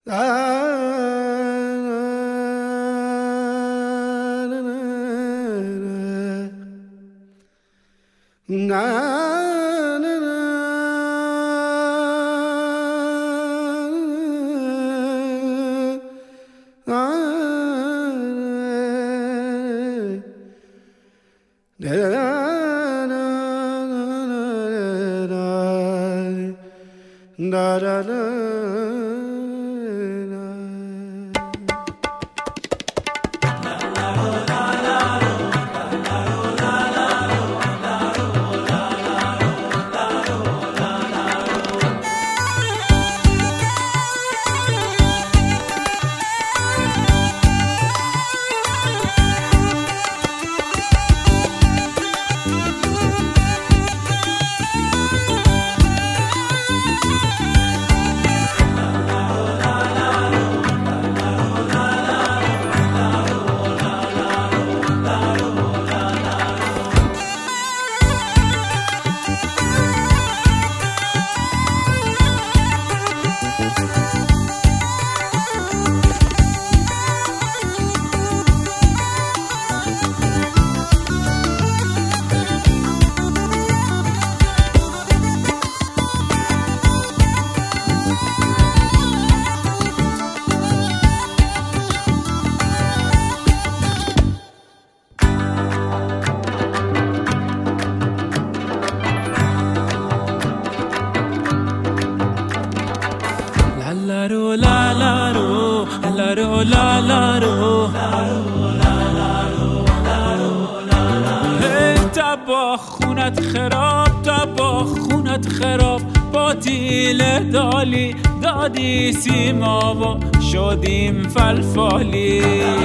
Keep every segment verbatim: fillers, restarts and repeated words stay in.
Da da da. La la ro, la ro, la la ro, hey تبا خونت خراب، تبا خونت خراب، باطیل دالی دادی سیما و شدیم فلفالی.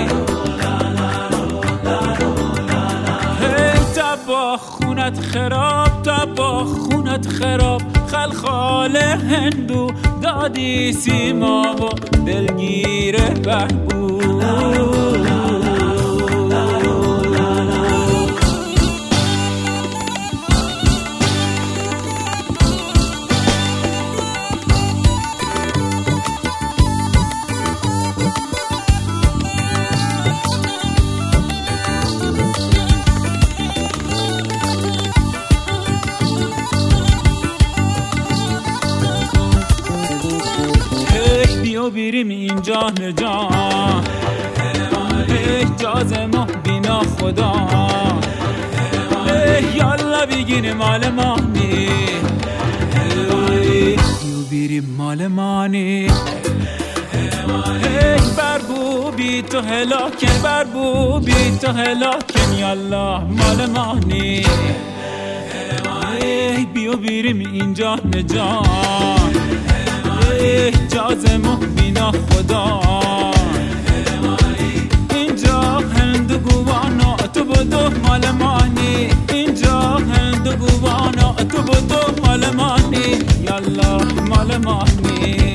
hey تبا خونت خراب، تبا خونت خراب، خلخال هندو دادی سیما و دلگیر بهبود. بیریم این جان جان احجاز محبینا خدا یالا بگین مال مانی بیو بیریم مال مانی بربو بی تو هلاکن بربو بی تو هلاکن یالا مال مانی بیو بیریم این جان جان احجاز محبینا خدا اینجا هند گوانا تو بدو مال مانی اینجا هند گوانا تو بدو مال مانی یالا مال مانی